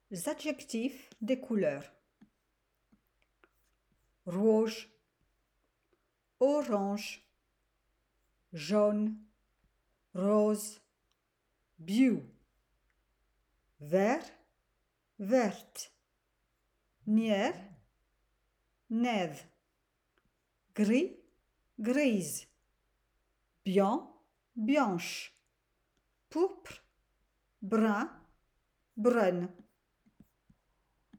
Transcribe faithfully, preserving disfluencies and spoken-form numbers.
adjectifs des couleurs. Rouge, orange, jaune, rose, bleu, vert, verte, nier, neve, gris, grise, blanc, blanche, pourpre, brun, brune.